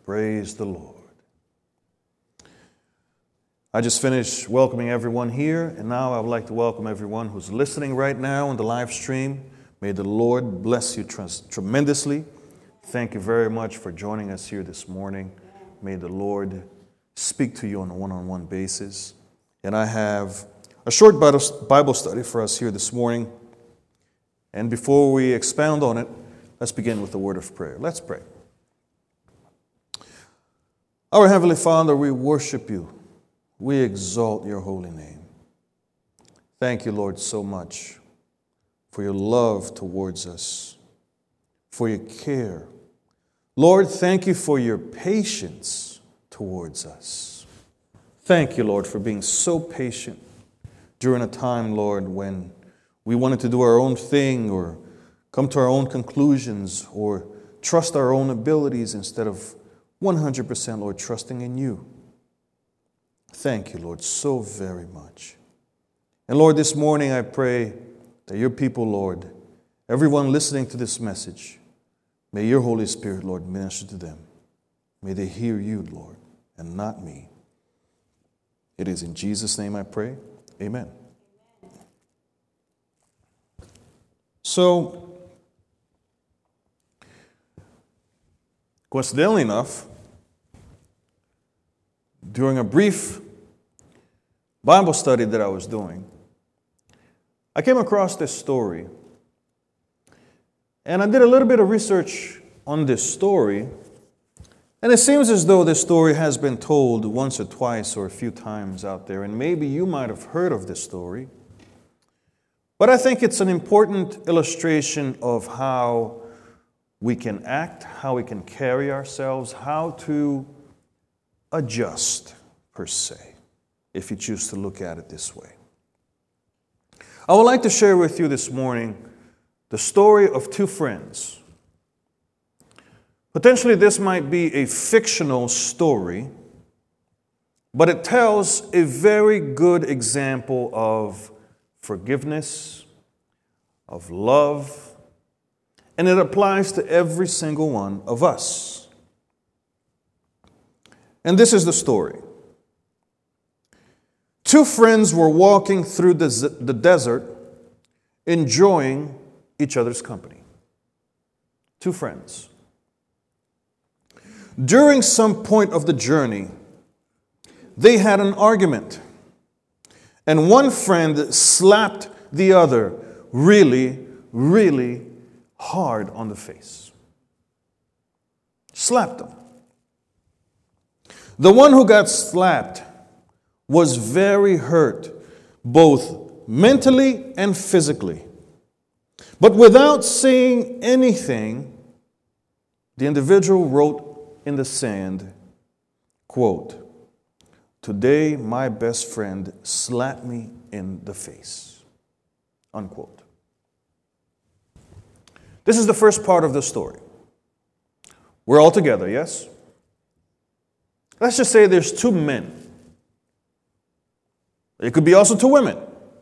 Praise the Lord. I just finished welcoming everyone here, and now I would like to welcome everyone who's listening right now on the live stream. May the Lord bless you tremendously. Thank you very much for joining us here this morning. May the Lord speak to you on a one-on-one basis. And I have a short Bible study for us here this morning. And before we expound on it, let's begin with a word of prayer. Let's pray. Our Heavenly Father, we worship you. We exalt your holy name. Thank you, Lord, so much for your love towards us, for your care. Lord, thank you for your patience towards us. Thank you, Lord, for being so patient during a time, Lord, when we wanted to do our own thing or come to our own conclusions or trust our own abilities instead of 100%, Lord, trusting in you. Thank you, Lord, so very much. And Lord, this morning I pray that your people, Lord, everyone listening to this message, may your Holy Spirit, Lord, minister to them. May they hear you, Lord, and not me. It is in Jesus' name I pray. Amen. So, coincidentally enough, during a brief Bible study that I was doing, I came across this story. And I did a little bit of research on this story. And it seems as though this story has been told once or twice or a few times out there. And maybe you might have heard of this story. But I think it's an important illustration of how we can act, how we can carry ourselves, how to adjust, per se, if you choose to look at it this way. I would like to share with you this morning the story of two friends. Potentially this might be a fictional story, but it tells a very good example of forgiveness, of love, and it applies to every single one of us. And this is the story. Two friends were walking through the desert, enjoying each other's company. Two friends. During some point of the journey, they had an argument. And one friend slapped the other really, really hard on the face. Slapped him. The one who got slapped was very hurt, both mentally and physically. But without saying anything, the individual wrote in the sand, quote, "Today my best friend slapped me in the face," unquote. This is the first part of the story. We're all together, yes? Let's just say there's two men. It could be also two women.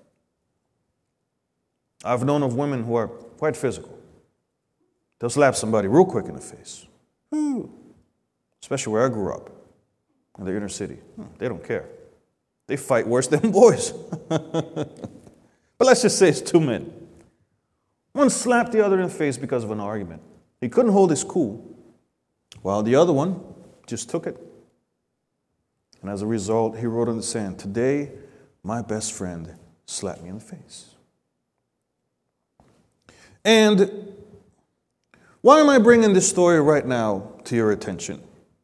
I've known of women who are quite physical. They'll slap somebody real quick in the face. Especially where I grew up, in the inner city. They don't care. They fight worse than boys. But let's just say it's two men. One slapped the other in the face because of an argument. He couldn't hold his cool, while the other one just took it. And as a result, he wrote on the sand, "Today, my best friend slapped me in the face." And why am I bringing this story right now to your attention?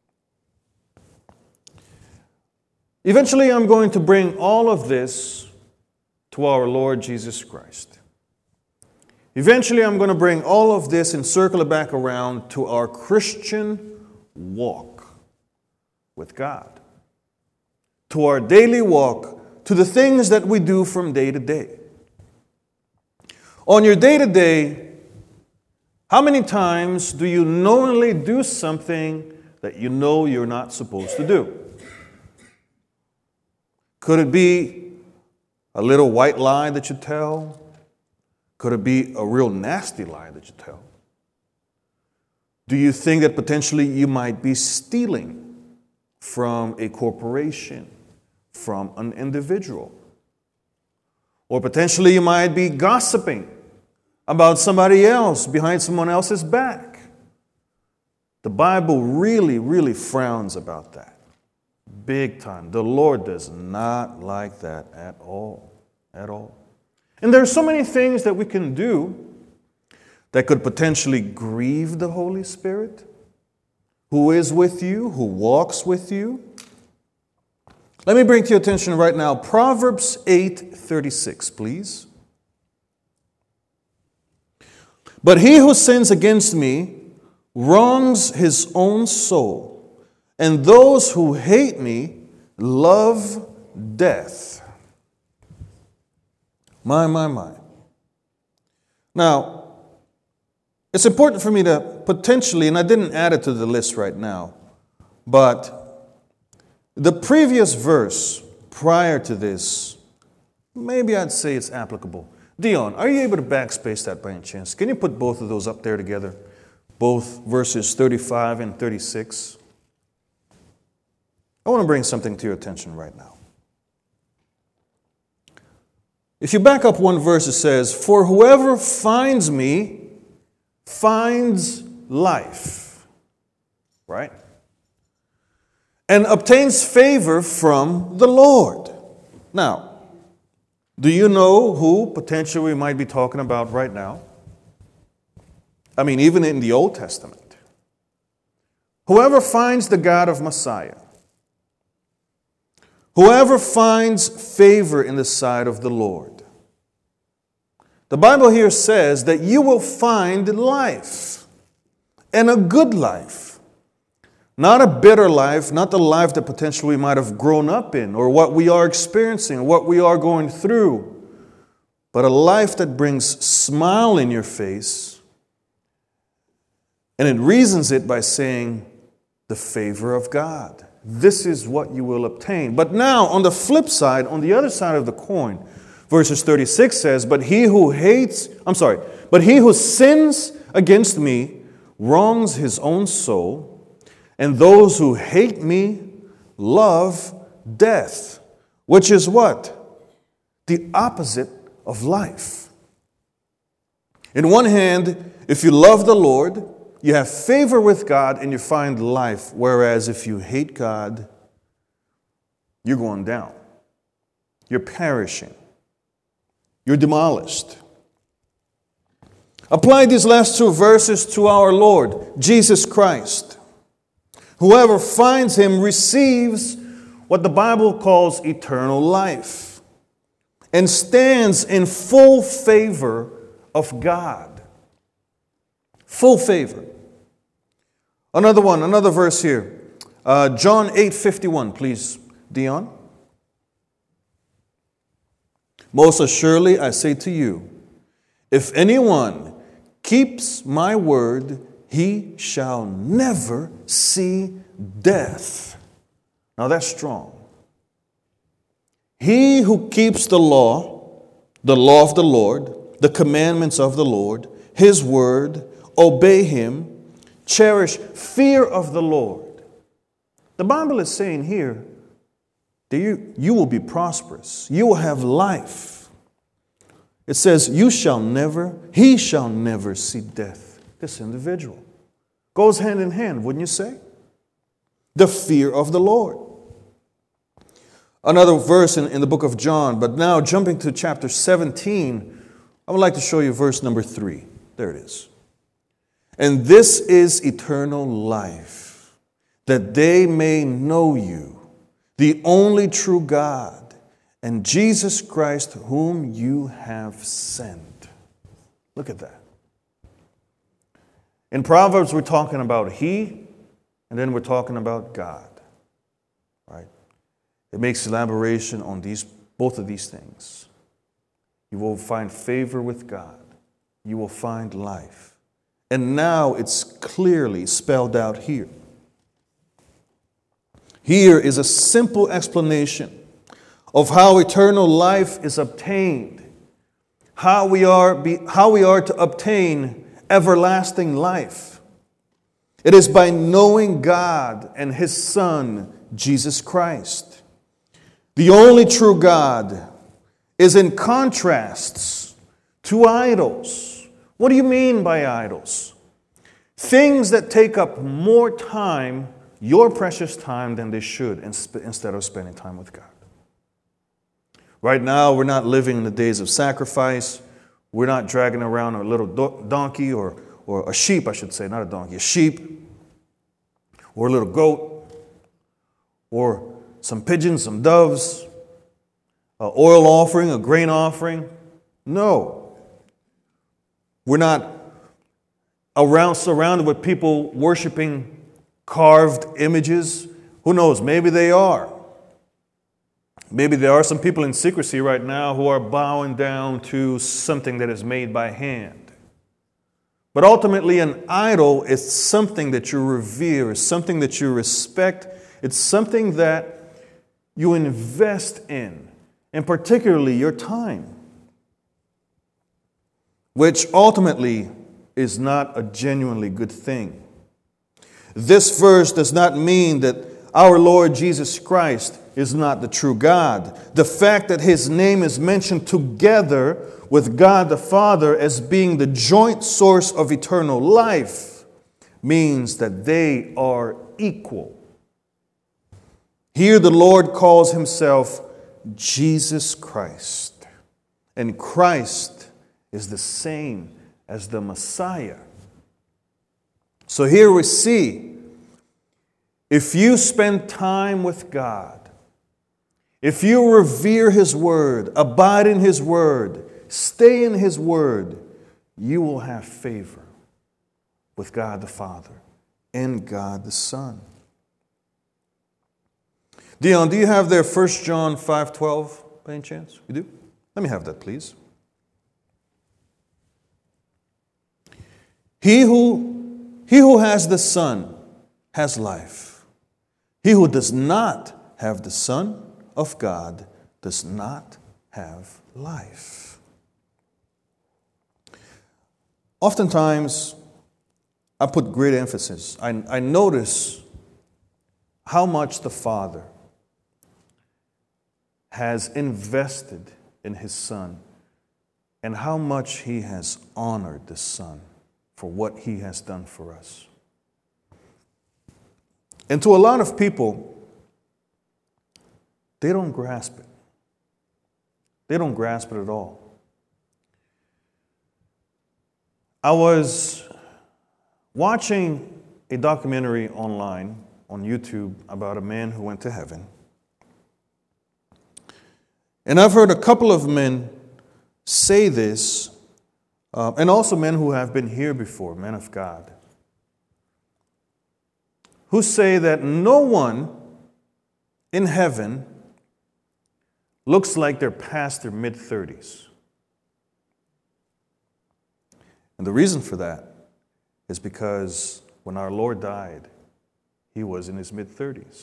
Eventually, I'm going to bring all of this to our Lord Jesus Christ. Eventually, I'm going to bring all of this and circle it back around to our Christian walk with God. To our daily walk, to the things that we do from day to day. On your day-to-day, how many times do you knowingly do something that you know you're not supposed to do? Could it be a little white lie that you tell? Could it be a real nasty lie that you tell? Do you think that potentially you might be stealing from a corporation, from an individual? Or potentially you might be gossiping about somebody else behind someone else's back. The Bible really, really frowns about that. Big time. The Lord does not like that at all. At all. And there are so many things that we can do that could potentially grieve the Holy Spirit, who is with you, who walks with you. Let me bring to your attention right now Proverbs 8:36, please. But he who sins against me wrongs his own soul, and those who hate me love death. My. Now, it's important for me to potentially, and I didn't add it to the list right now, but the previous verse prior to this, maybe I'd say it's applicable. Dion, are you able to backspace that by any chance? Can you put both of those up there together? Both verses 35 and 36. I want to bring something to your attention right now. If you back up one verse, it says, "For whoever finds me finds life," right? "And obtains favor from the Lord." Now, do you know who potentially we might be talking about right now? I mean, even in the Old Testament. Whoever finds the God of Messiah, whoever finds favor in the sight of the Lord. The Bible here says that you will find life, and a good life. Not a bitter life, not the life that potentially we might have grown up in, or what we are experiencing, or what we are going through, but a life that brings smile in your face, and it reasons it by saying, the favor of God. This is what you will obtain. But now, on the flip side, on the other side of the coin, verses 36 says, but he who sins against me wrongs his own soul, and those who hate me love death. Which is what? The opposite of life. In one hand, if you love the Lord, you have favor with God and you find life. Whereas if you hate God, you're going down. You're perishing. You're demolished. Apply these last two verses to our Lord, Jesus Christ. Whoever finds him receives what the Bible calls eternal life and stands in full favor of God. Full favor. Another verse here. John 8:51, please, Dion. Most assuredly, I say to you, if anyone keeps my word, he shall never see death. Now that's strong. He who keeps the law of the Lord, the commandments of the Lord, his word, obey him, cherish fear of the Lord. The Bible is saying here, you will be prosperous. You will have life. It says, he shall never see death. This individual. Goes hand in hand, wouldn't you say? The fear of the Lord. Another verse in the book of John, but now jumping to chapter 17, I would like to show you verse number 3. There it is. And this is eternal life, that they may know you, the only true God, and Jesus Christ whom you have sent. Look at that. In Proverbs, we're talking about he, and then we're talking about God. Right? It makes elaboration on both of these things. You will find favor with God. You will find life. And now it's clearly spelled out here. Here is a simple explanation of how eternal life is obtained, how we are to obtain everlasting life. It is by knowing God and His Son, Jesus Christ. The only true God is in contrasts to idols. What do you mean by idols? Things that take up more time, your precious time, than they should, instead of spending time with God. Right now, we're not living in the days of sacrifice. We're not dragging around a little donkey or a sheep, I should say, not a donkey, a sheep, or a little goat, or some pigeons, some doves, an oil offering, a grain offering. No. We're not surrounded with people worshiping carved images. Who knows? Maybe they are. Maybe there are some people in secrecy right now who are bowing down to something that is made by hand. But ultimately, an idol is something that you revere, something that you respect. It's something that you invest in, and particularly your time, which ultimately is not a genuinely good thing. This verse does not mean that our Lord Jesus Christ is not the true God. The fact that His name is mentioned together with God the Father as being the joint source of eternal life means that they are equal. Here the Lord calls Himself Jesus Christ, and Christ is the same as the Messiah. So here we see, if you spend time with God, if you revere His Word, abide in His Word, stay in His Word, you will have favor with God the Father and God the Son. Dion, do you have there 1 John 5:12 by any chance? You do? Let me have that, please. He who has the Son has life. He who does not have the Son of God does not have life. Oftentimes, I put great emphasis. I notice how much the Father has invested in His Son and how much He has honored the Son for what He has done for us. And to a lot of people, they don't grasp it. They don't grasp it at all. I was watching a documentary online on YouTube about a man who went to heaven. And I've heard a couple of men say this, and also men who have been here before, men of God, who say that no one in heaven looks like they're past their mid-30s. And the reason for that is because when our Lord died, He was in His mid-30s.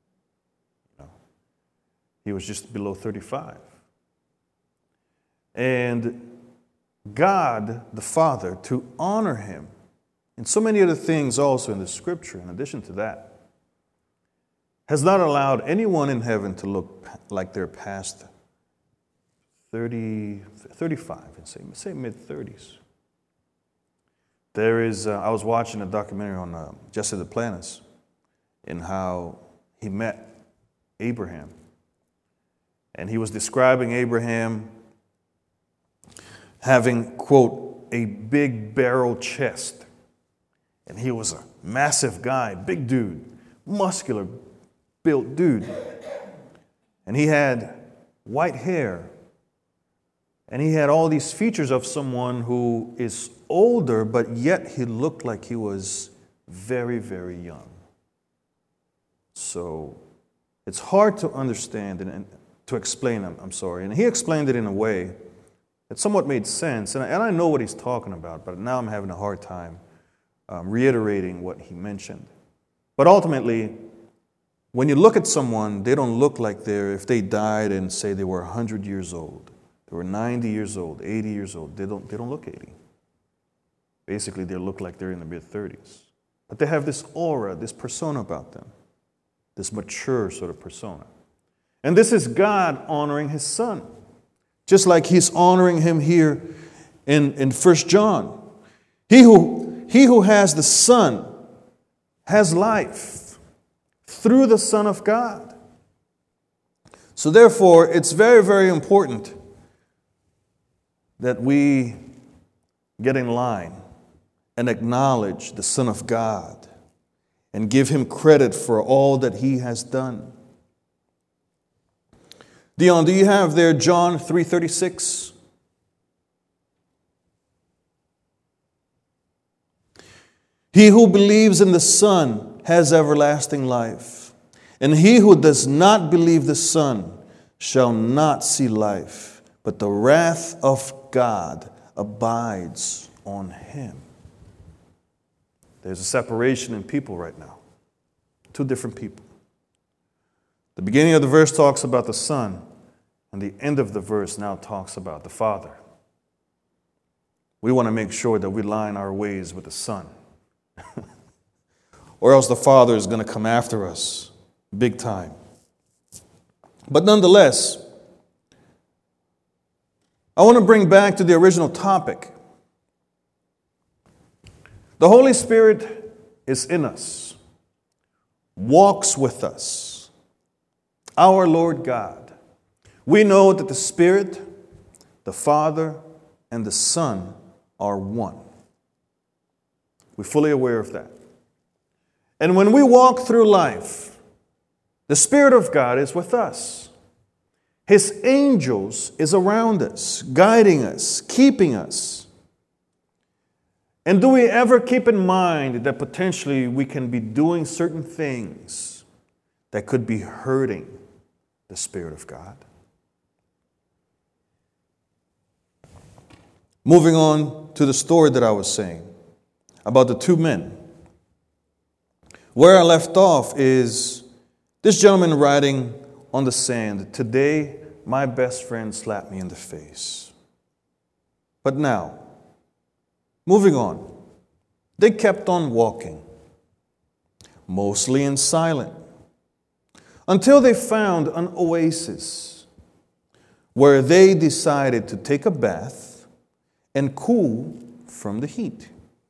He was just below 35. And God, the Father, to honor Him, and so many other things also in the Scripture, in addition to that, has not allowed anyone in heaven to look like they're past 30, 35, and say mid-30s. I was watching a documentary on Jesse Duplantis and how he met Abraham. And he was describing Abraham having, quote, a big barrel chest. And he was a massive guy, big dude, muscular built dude. And he had white hair. And he had all these features of someone who is older, but yet he looked like he was very, very young. So it's hard to understand and to explain, I'm sorry. And he explained it in a way that somewhat made sense. And I know what he's talking about, but now I'm having a hard time reiterating what he mentioned. But ultimately, when you look at someone, they don't look like if they died and say they were 100 years old, they were 90 years old, 80 years old, they don't look 80. Basically, they look like they're in the mid-30s. but they have this aura, this persona about them, this mature sort of persona. And this is God honoring his Son, just like he's honoring him here in 1 John. He who has the Son has life through the Son of God. So therefore, it's very, very important that we get in line and acknowledge the Son of God and give him credit for all that he has done. Dion, do you have there John 3:36? He who believes in the Son has everlasting life, and he who does not believe the Son shall not see life, but the wrath of God abides on him. There's a separation in people right now. Two different people. The beginning of the verse talks about the Son, and the end of the verse now talks about the Father. We want to make sure that we line our ways with the Son. Or else the Father is going to come after us big time. But nonetheless, I want to bring back to the original topic. The Holy Spirit is in us, walks with us, our Lord God. We know that the Spirit, the Father, and the Son are one. We're fully aware of that. And when we walk through life, the Spirit of God is with us. His angels is around us, guiding us, keeping us. And do we ever keep in mind that potentially we can be doing certain things that could be hurting the Spirit of God? Moving on to the story that I was saying about the two men. Where I left off is this gentleman writing on the sand, "Today, my best friend slapped me in the face." But now, moving on, they kept on walking, mostly in silence, until they found an oasis where they decided to take a bath and cool from the heat.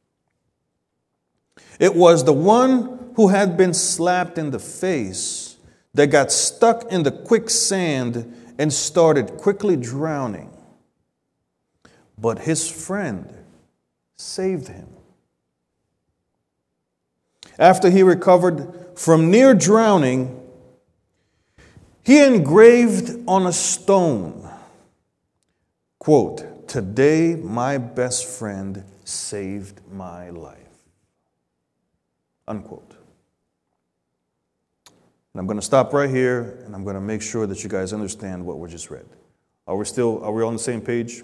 It was the one who had been slapped in the face that got stuck in the quicksand and started quickly drowning. But his friend saved him. After he recovered from near drowning, he engraved on a stone, quote, "Today my best friend saved my life," unquote. And I'm going to stop right here, and I'm going to make sure that you guys understand what we just read. Are we on the same page?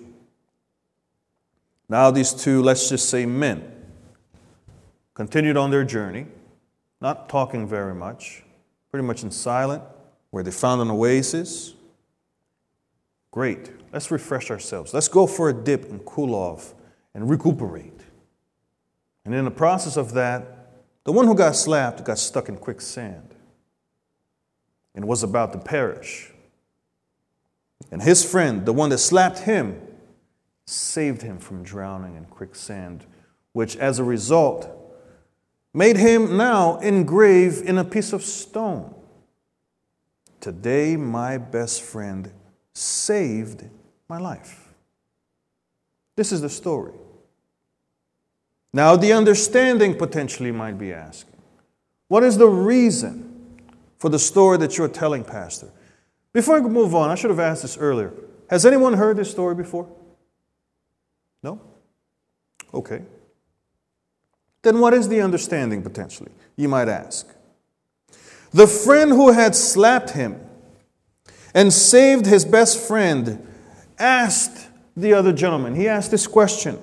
Now these two, let's just say men, continued on their journey, not talking very much, pretty much in silence, where they found an oasis. Great. Let's refresh ourselves. Let's go for a dip and cool off and recuperate. And in the process of that, the one who got slapped got stuck in quicksand and was about to perish. And his friend, the one that slapped him, saved him from drowning in quicksand, which as a result made him now engrave in a piece of stone, "Today my best friend saved my life." This is the story. Now the understanding potentially might be asking, what is the reason for the story that you're telling, Pastor? Before I move on, I should have asked this earlier. Has anyone heard this story before? No? Okay. Then what is the understanding potentially, you might ask? The friend who had slapped him and saved his best friend asked the other gentleman, he asked this question: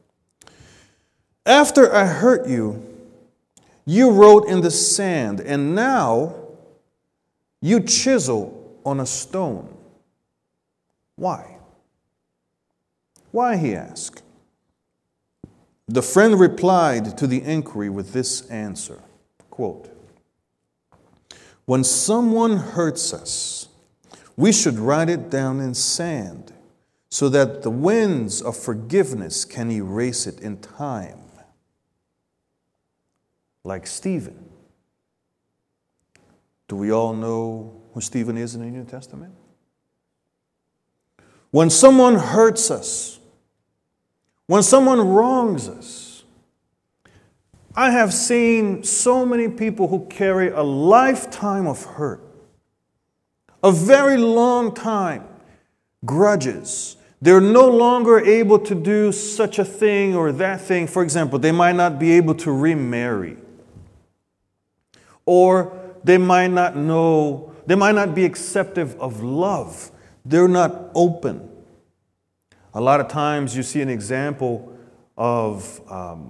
"After I hurt you, you wrote in the sand, and now you chisel on a stone. Why?" Why, he asked. The friend replied to the inquiry with this answer, quote, "When someone hurts us, we should write it down in sand so that the winds of forgiveness can erase it in time." Like Stephen. Do we all know who Stephen is in the New Testament? When someone hurts us, when someone wrongs us, I have seen so many people who carry a lifetime of hurt, a very long time, grudges. They're no longer able to do such a thing or that thing. For example, they might not be able to remarry. Or they might not be acceptive of love. They're not open. A lot of times you see an example of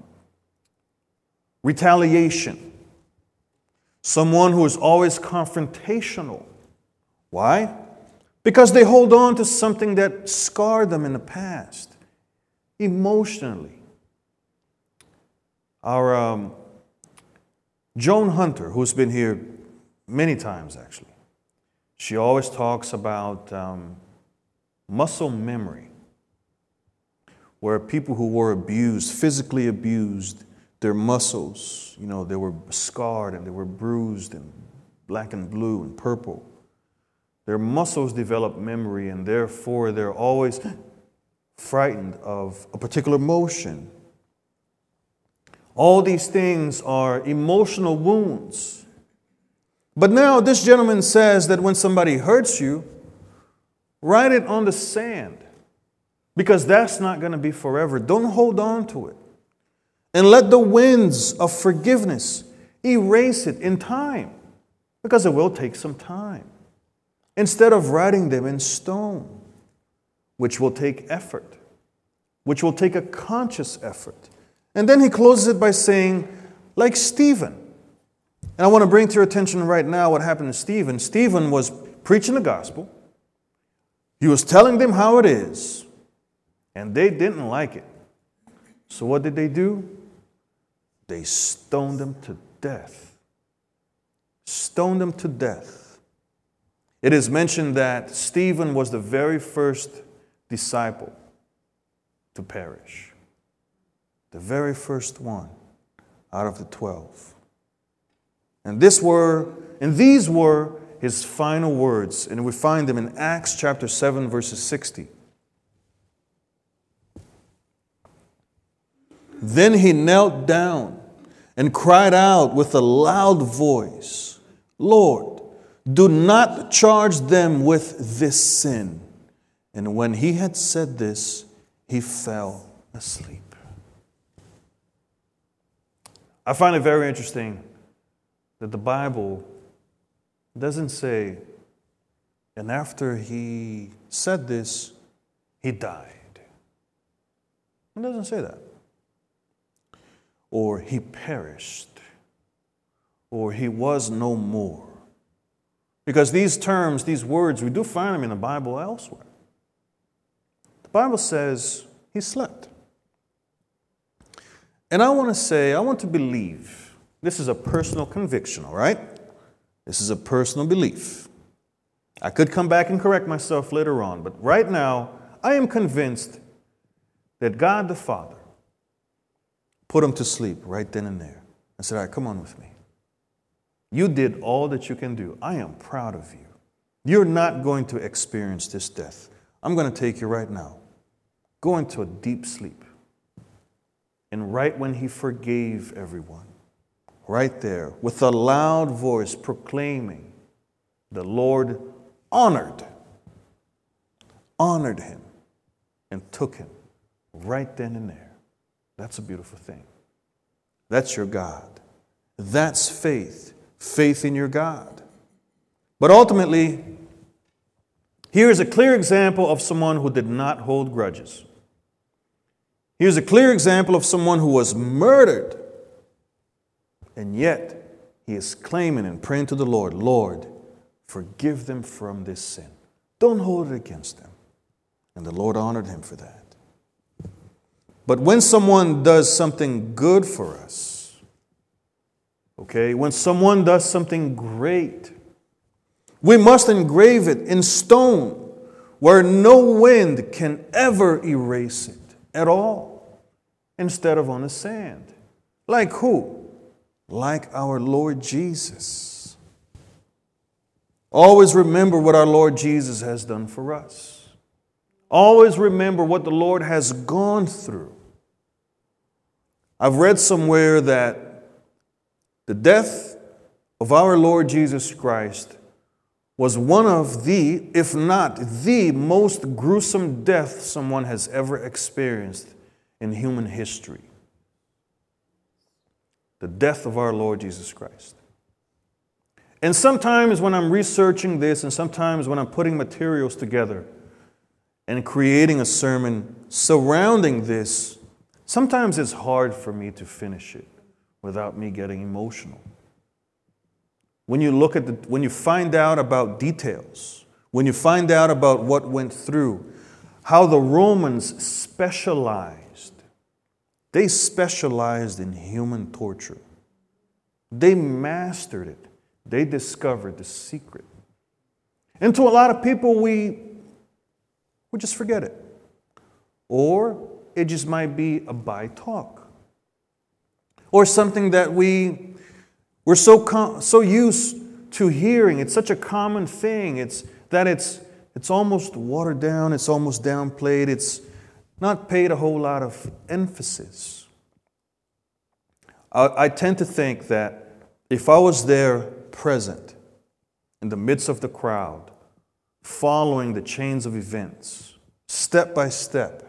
retaliation. Someone who is always confrontational. Why? Because they hold on to something that scarred them in the past, emotionally. Our Joan Hunter, who's been here many times actually, she always talks about muscle memory, where people who were abused, physically abused, their muscles, they were scarred and they were bruised and black and blue and purple. Their muscles develop memory, and therefore they're always frightened of a particular motion. All these things are emotional wounds. But now this gentleman says that when somebody hurts you, write it on the sand, because that's not going to be forever. Don't hold on to it. And let the winds of forgiveness erase it in time, because it will take some time. Instead of writing them in stone, which will take effort, which will take a conscious effort. And then he closes it by saying, like Stephen. And I want to bring to your attention right now what happened to Stephen. Stephen was preaching the gospel. He was telling them how it is. And they didn't like it. So what did they do? They stoned him to death. Stoned him to death. It is mentioned that Stephen was the very first disciple to perish. The very first one out of the 12. And these were his final words. And we find them in Acts chapter 7, verses 60. Then he knelt down and cried out with a loud voice, "Lord, do not charge them with this sin." And when he had said this, he fell asleep. I find it very interesting that the Bible doesn't say, and after he said this, he died. It doesn't say that. Or he perished. Or he was no more. Because these terms, these words, we do find them in the Bible elsewhere. The Bible says he slept. And I want to believe, this is a personal conviction, all right? This is a personal belief. I could come back and correct myself later on, but right now, I am convinced that God the Father put him to sleep right then and there and said, "All right, come on with me. You did all that you can do. I am proud of you. You're not going to experience this death. I'm going to take you right now. Go into a deep sleep." And right when he forgave everyone, right there, with a loud voice proclaiming, the Lord honored him and took him right then and there. That's a beautiful thing. That's your God. That's faith. Faith in your God. But ultimately, here is a clear example of someone who did not hold grudges. Here's a clear example of someone who was murdered, and yet he is claiming and praying to the Lord, "Lord, forgive them from this sin. Don't hold it against them." And the Lord honored him for that. But when someone does something good for us, okay, when someone does something great, we must engrave it in stone where no wind can ever erase it at all, instead of on the sand. Like who? Like our Lord Jesus. Always remember what our Lord Jesus has done for us. Always remember what the Lord has gone through. I've read somewhere that the death of our Lord Jesus Christ was one of the, if not the most gruesome death someone has ever experienced in human history. The death of our Lord Jesus Christ. And sometimes when I'm researching this, and sometimes when I'm putting materials together and creating a sermon surrounding this, sometimes it's hard for me to finish it without me getting emotional. When you look at when you find out about details, when you find out about what went through, how the Romans specialized. They specialized in human torture. They mastered it. They discovered the secret. And to a lot of people, we just forget it. Or it just might be a by talk. Or something that we're so used to hearing. It's such a common thing. It's almost watered down. It's almost downplayed. It's not paid a whole lot of emphasis. I tend to think that if I was there present in the midst of the crowd, following the chains of events, step by step,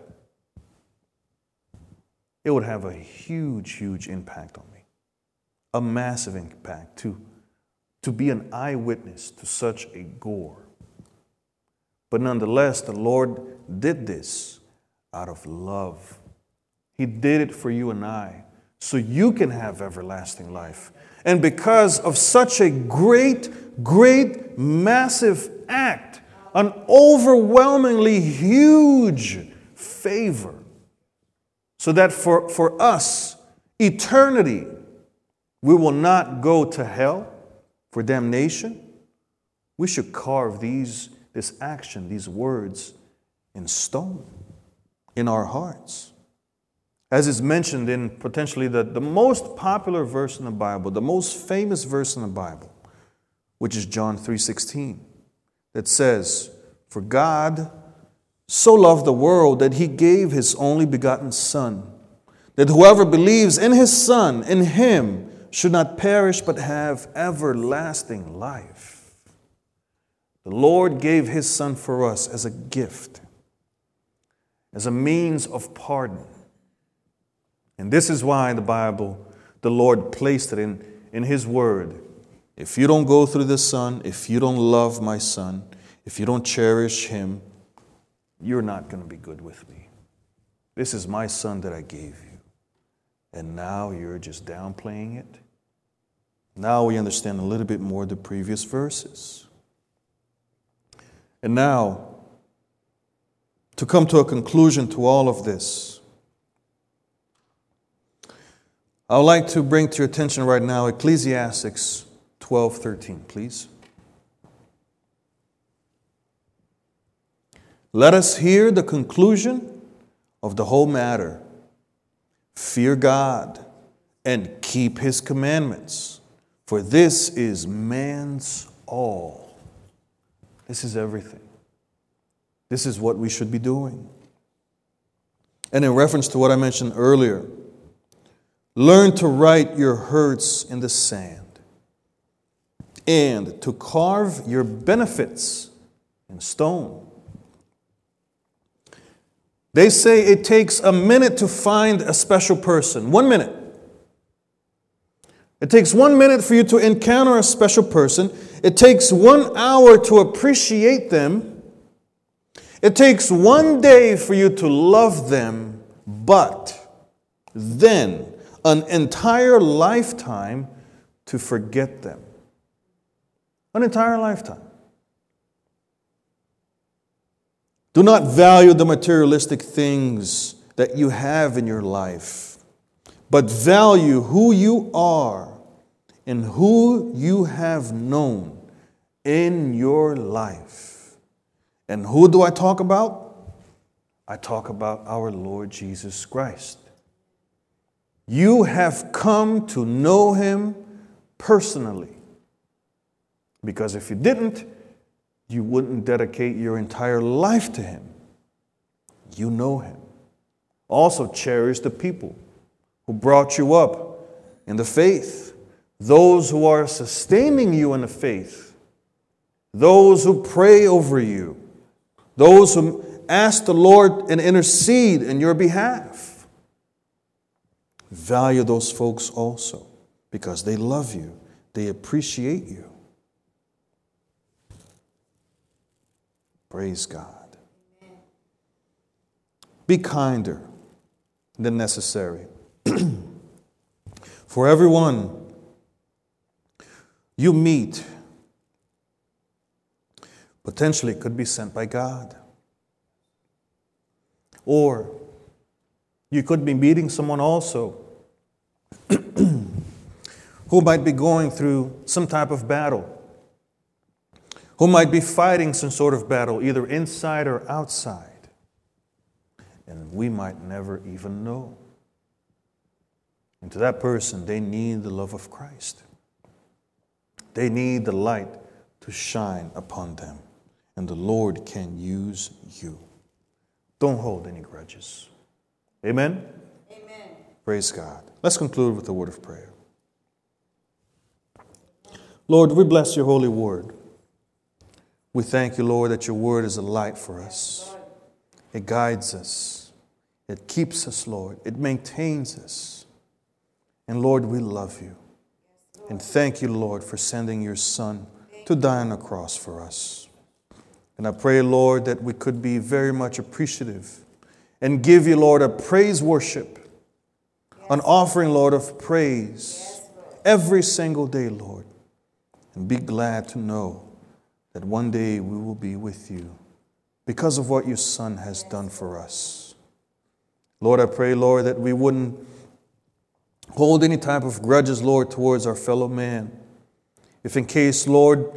it would have a huge, huge impact on me. A massive impact to be an eyewitness to such a gore. But nonetheless, the Lord did this out of love. He did it for you and I, so you can have everlasting life. And because of such a great, great, massive act, an overwhelmingly huge favor, so that for us, eternity, we will not go to hell for damnation. We should carve this action, these words, in stone, in our hearts. As is mentioned in potentially the most popular verse in the Bible, the most famous verse in the Bible, which is John 3:16, that says, "For God so loved the world that He gave His only begotten Son, that whoever believes in His Son, in Him, should not perish but have everlasting life." The Lord gave His Son for us as a gift, as a means of pardon. And this is why the Lord placed it in His Word. If you don't go through the Son, if you don't love my Son, if you don't cherish Him, you're not going to be good with me. This is my Son that I gave you. And now you're just downplaying it. Now we understand a little bit more the previous verses. And now, to come to a conclusion to all of this, I would like to bring to your attention right now Ecclesiastes 12:13, please. Let us hear the conclusion of the whole matter. Fear God and keep His commandments, for this is man's all. This is everything. This is what we should be doing. And in reference to what I mentioned earlier, learn to write your hurts in the sand and to carve your benefits in stone. They say it takes a minute to find a special person. 1 minute. It takes 1 minute for you to encounter a special person. It takes 1 hour to appreciate them. It takes 1 day for you to love them, but then an entire lifetime to forget them. An entire lifetime. Do not value the materialistic things that you have in your life, but value who you are and who you have known in your life. And who do I talk about? I talk about our Lord Jesus Christ. You have come to know him personally. Because if you didn't, you wouldn't dedicate your entire life to him. You know him. Also cherish the people who brought you up in the faith, those who are sustaining you in the faith, those who pray over you, those who ask the Lord and intercede in your behalf. Value those folks also because they love you, they appreciate you. Praise God. Be kinder than necessary. For everyone you meet, potentially could be sent by God. Or you could be meeting someone also who might be going through some type of battle, who might be fighting some sort of battle, either inside or outside. And we might never even know. And to that person, they need the love of Christ. They need the light to shine upon them. And the Lord can use you. Don't hold any grudges. Amen? Amen. Praise God. Let's conclude with a word of prayer. Lord, we bless your holy word. We thank you, Lord, that your word is a light for us. It guides us. It keeps us, Lord. It maintains us. And Lord, we love you. And thank you, Lord, for sending your Son to die on the cross for us. And I pray, Lord, that we could be very much appreciative and give you, Lord, a praise worship, an offering, Lord, of praise every single day, Lord. And be glad to know that one day we will be with you because of what your Son has done for us. Lord, I pray, Lord, that we wouldn't hold any type of grudges, Lord, towards our fellow man. If in case, Lord,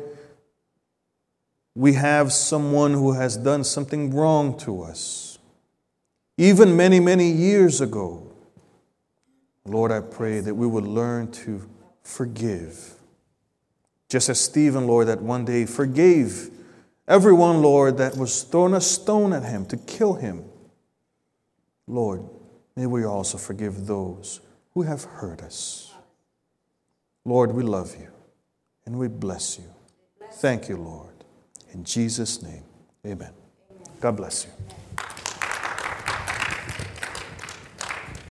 we have someone who has done something wrong to us, even many, many years ago, Lord, I pray that we would learn to forgive. Just as Stephen, Lord, that one day forgave everyone, Lord, that was throwing a stone at him to kill him. Lord, may we also forgive those who have hurt us. Lord, we love you and we bless you. Thank you, Lord. In Jesus' name, amen. God bless you.